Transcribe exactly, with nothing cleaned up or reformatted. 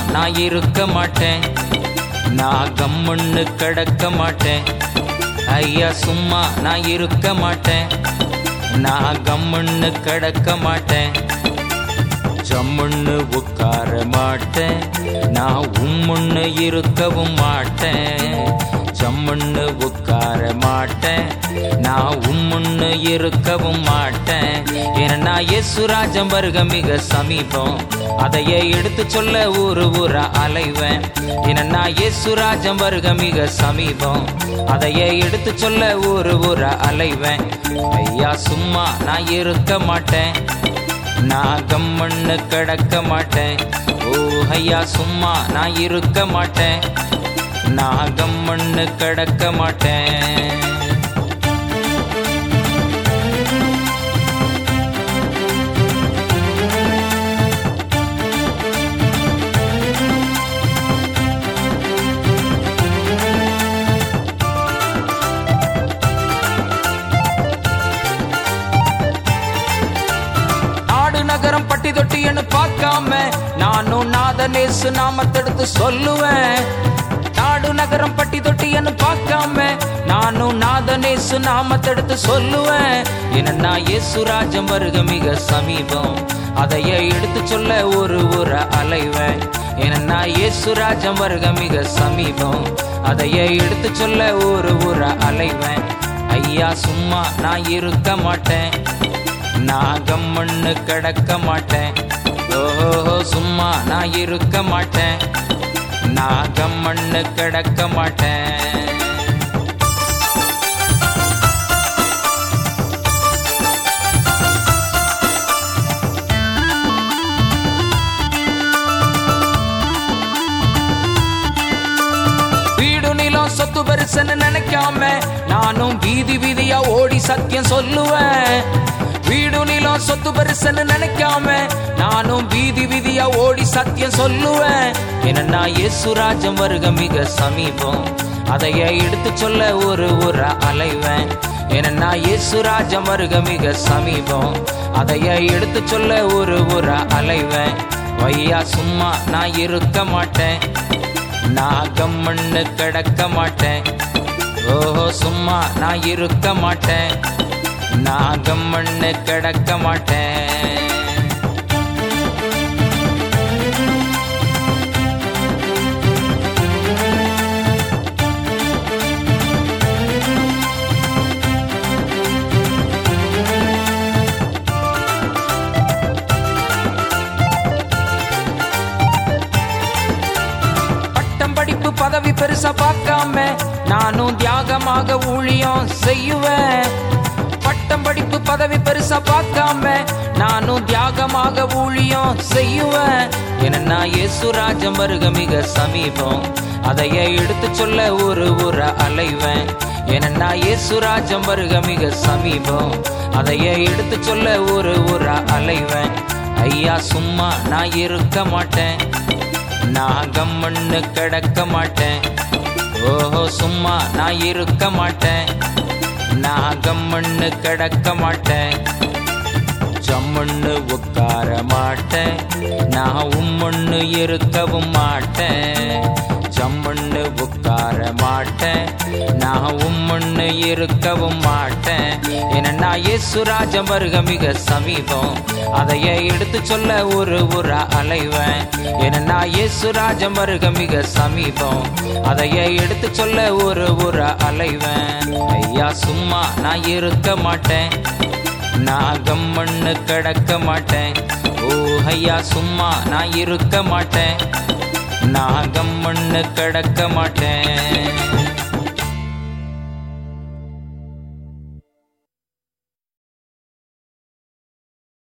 நான் இருக்க மாட்டேன், நான் கம்முன்னு கிடக்க மாட்டேன். ஐயா சும்மா நான் இருக்க மாட்டேன், நான் கம்முன்னு கிடக்க மாட்டேன். ஜம்முன்னு உட்கார மாட்டேன், நான் உம்முன்னு இருக்கவும் மாட்டேன். ஜம்முன்னு உட்கார மாட்டேன், நான் உம்முன்னு இருக்கவும் மாட்டேன். ஏன்னா இயேசு ராஜ்யம் வருக மிக சமீபம், அதையே எடுத்து சொல்ல ஊரு ஊரா அலைவேன். ஏன்னா இயேசு ராஜ்யம் வருக மிக சமீபம், அதையே எடுத்து சொல்ல ஊரு ஊரா அலைவேன். ஐயா சும்மா நான் இருக்க மாட்டேன், நான் கம்முன்னு கிடக்க மாட்டேன். ஓ ஐயா சும்மா நான் இருக்க மாட்டேன், நான் கம்முன்னு கிடக்க மாட்டேன். நகரம் பட்டி தொட்டி என்று பார்க்காம நானும் நாதனேசு நாமத்தெடுத்து சொல்லுவேன். நாடு நகரம் பட்டி தொட்டி என்று பார்க்காம நானும் நாதனேசு நாமத்தெடுத்து சொல்லுவேன். ஏன்னா இயேசு ராஜ்யம் வருக மிக சமீபம், அதையே எடுத்து சொல்ல ஒரு ஊர அலைவேன். ஏன்னா இயேசு ராஜ்யம் வருக மிக சமீபம், அதையே எடுத்து சொல்ல ஒரு ஊர அலைவேன். ஐயா சும்மா நான் இருக்க மாட்டேன், நான் கம்முன்னு கிடக்க மாட்டேன். ஓஹோ சும்மா நான் இருக்க மாட்டேன், நான் கம்முன்னு கிடக்க மாட்டேன். வீடு நிலம் சொத்து பெருசுன்னு நினைக்காம நானும் வீதி வீதியா ஓடி சத்தியம் சொல்லுவேன். வீடு நிலம் சொத்து பெருசுன்னு நினைக்காம நானும் வீதி வீதியா ஓடி சத்தியம் சொல்லுவேன். ஏன்னா இயேசு ராஜ்யம் வருக மிக சமீபம், அதையே எடுத்து சொல்ல ஒரு ஊர அலைவேன். ஏன்னா இயேசு ராஜ்யம் வருக மிக சமீபம், அதையே எடுத்து சொல்ல ஒரு ஊர அலைவேன். ஐயா சும்மா நான் இருக்க மாட்டேன், நான் கம்முன்னு கிடக்க மாட்டேன். ஓஹோ சும்மா நான் இருக்க மாட்டேன், நான் கம்முன்னு கிடக்க மாட்டேன். பட்டம் படிப்பு பதவி பெருசா பார்க்காம நானும் தியாகமாக ஊழியம் செய்யுவேன். பட்டம் படிப்பு பதவி பெருசா பார்க்காம நானும் தியாகமாக ஊழியம் செய்யுவேன். ஏன்னா இயேசு ராஜ்யம் வருக மிக சமீபம், அதையே எடுத்து சொல்ல ஒரு ஊர அலைவேன். ஏன்னா இயேசு ராஜ்யம் வருக மிக சமீபம், அதையே எடுத்து சொல்ல ஒரு ஊர அலைவேன். ஐயா சும்மா நான் இருக்க மாட்டேன், நான் கம்முன்னு கிடக்க மாட்டேன். ஓஹோ சும்மா நான் இருக்க மாட்டேன், நான் கம்முன்னு கிடக்க மாட்டேன். ஜம்முன்னு உட்கார மாட்டேன், நான் உம்முன்னு இருக்கவும் மாட்டேன். ஜம்முன்னு உட்கார மாட்டேன், நான் உம்முன்னு இருக்கவும் மாட்டேன். ஏன்னா இயேசு ராஜ்யம் வருக மிக சமீபம், அதையே எடுத்து சொல்ல ஒரு ஊர அலைவேன். ஏன்னா இயேசு ராஜ்யம் வருக மிக சமீபம், அதையே எடுத்து சொல்ல ஒரு ஊர அலைவேன். ஐயா சும்மா நான் இருக்க மாட்டேன், நான் கம்முன்னு கிடக்க மாட்டேன். ஓ ஐயா சும்மா நான் இருக்க மாட்டேன், நான் கம்முன்னு கிடக்க மாட்டேன்.